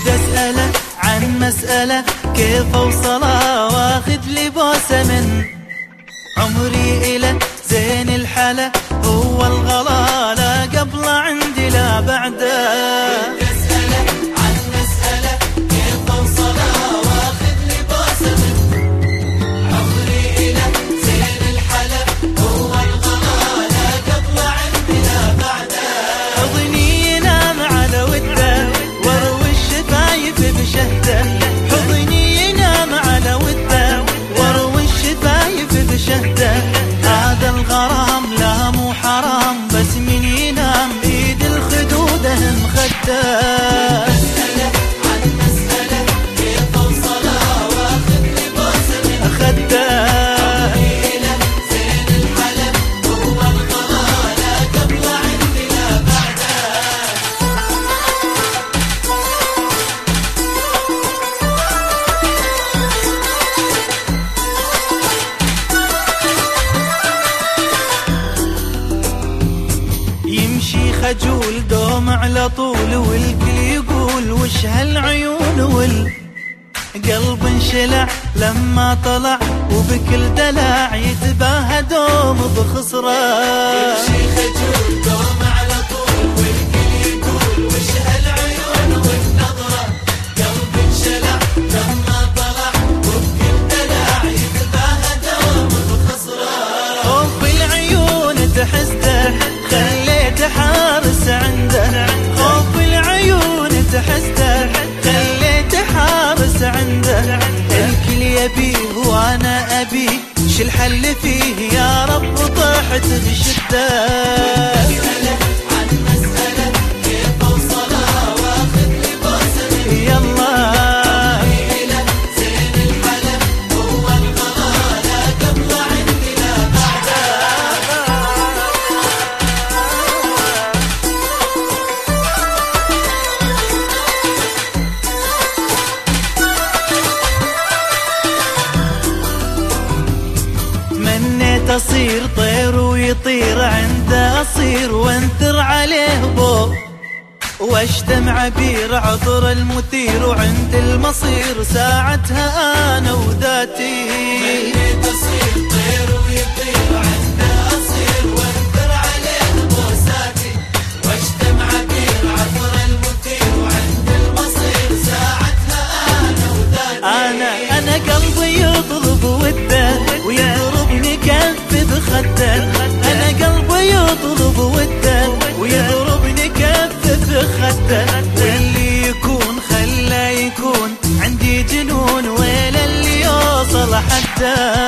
أسأله عن مسألة كيف أوصلها واخذ لي بوسة من عمري إله زين الحلا هو الغلا لا قبل عندي لا بعده. أسأله عن مسألة كيف أوصلها واخذ لي بوسة من عمري إله زين الحلا هو الغلا لا قبل عندي لا بعده. حضني ينام على وده واروي الشفايف بشهده. حضني ينام على وده واروي الشفايف بشهده. هذا الغرام لا مو حرام بس من ينام بيد الخدوده مخده. أسأله عن مسألة كيف أوصلها واخذ لي بوسة من خده. زين الحلب هو الغلا لا قبل عندي لا بعده. يمشي خجول دوم على طول والكل يقول وش هالعيون والقلب انشلع لما طلع وبكل دلع يتباهى دوم بخسره. يمشي خجول دوم على طول والكل يقول وش هالعيون والنظرة. قلب انشلع لما طلع وبكل دلع يتباهى دوم بخسره. خوف العيون تحسده خليته حارس عنده. خوف العيون تحسده خليته حارس عنده. الكل يبيه وانا ابيه ش الحل فيه يا رب طحت بشده. أسأله عن مسألة كيف اوصلها واخذ لي بوسة من يلا. زين الحلا هو الغلا لا قبل عندي لا بعده. منيت أصير طير ويطير عنده أصير وانثر عليه بو واشتم عبير عطر المثير وعند المصير ساعتها أنا وذاتي. منيت أصير طير ويطير عنده أصير وانثر عليه بوساتي واشتم عبير عطر المثير وعند المصير ساعتها أنا وذاتي. أنا قلبي يطلب وده ويضربني كف بخده. أنا قلبي يطلب وده ويضربني كف بخده. واللي يكون خلى يكون عندي جنون ويل اللي يوصل حده.